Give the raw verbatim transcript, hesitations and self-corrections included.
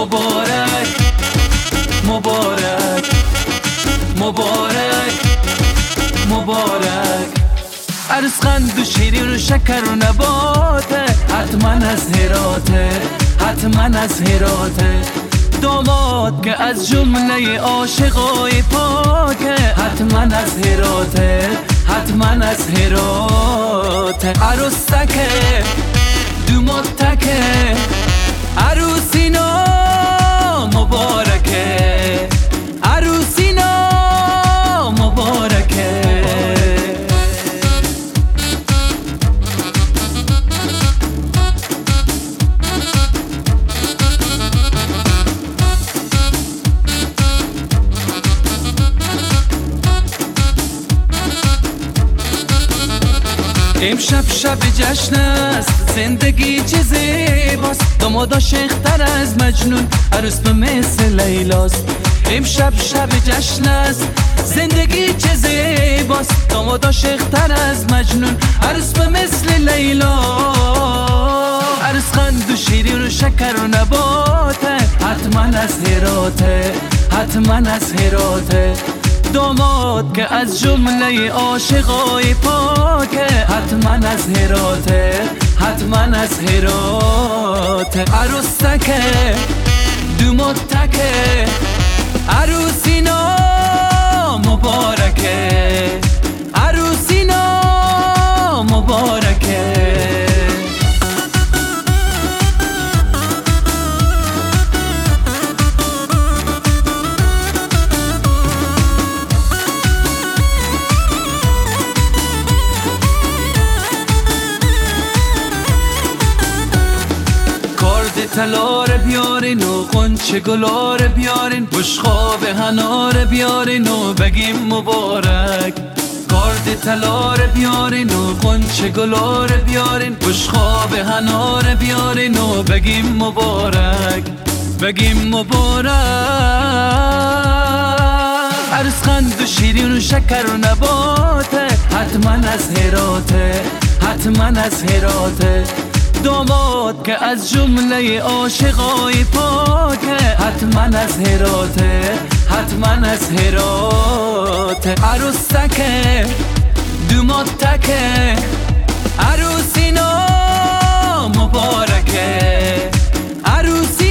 مبارک مبارک مبارک مبارک. عروس قند و شیرین و شکر و نباته، حتما از هراته حتما از هراته. داماد که از جمله عاشقای پاکه، حتما از هراته حتما از هراته. عروسکه دوماتکه عروسینا مبارکه عروسینا مبارکه. امشب شب جشن است، زندگی چه زیباست. دامادا شیختر از مجنون، عروس به مثل لیلاست. امشب شب جشن است، زندگی چه زیباست. دامادا شیختر از مجنون، عروس به مثل لیلا. عروس قند و شیرین و شکر و نباته، حتما از هراته حتما از هراته. داماد که از جمله عاشقای پاکه، حتما از هراته حتما از هراته. عروسکه دوماتکه عروسینا مبارکه عروسینا مبارکه. تلار بیارین و قنچه گلار بیارین، بشخاب هنار بیارین و بگیم مبارک. گارد تلار بیارین و قنچه گلار بیارین، بشخاب هنار بیارین و بگیم مبارک بگیم مبارک. عروس قند و شیرین و شکر و نباته، حتما از هراته حتما از هراته. داماد که از جمله عاشقای پاکه، حتما از هراته حتما از هراته. عروسکه دوماتکه عروسینا مبارکه عروسی